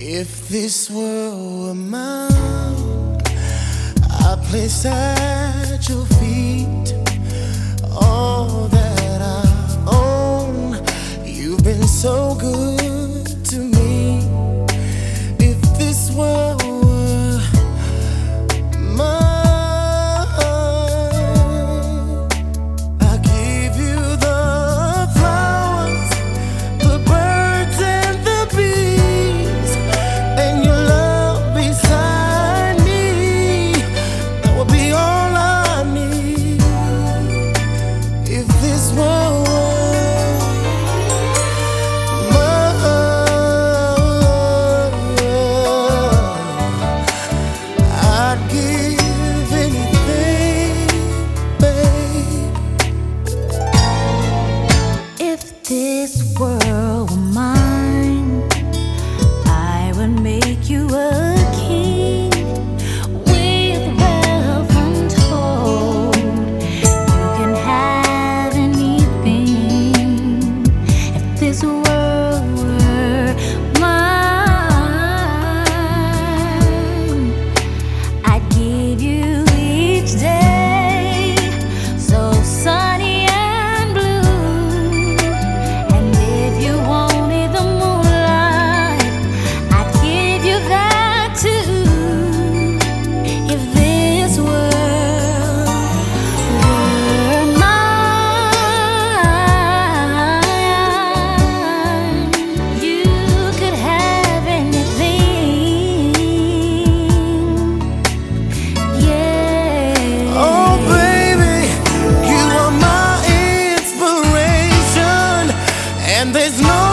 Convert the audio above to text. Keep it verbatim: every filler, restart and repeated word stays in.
If this world were mine, I'd place at your feet all that I own. You've been so good to me. If this world were mine, I'd give you the flowers, the birds and the bees, and your love beside me. That would be all I need. If this world were mine, I'd give anything, babe. If this world were mine, I would make you a king with wealth untold. You can have anything. If this world were mine, I'd give you each day so sunny and blue. And if you wanted the moonlight, I'd give you that too. If this world were mine, you could have anything. Yeah. Oh baby, you are my inspiration, and there's no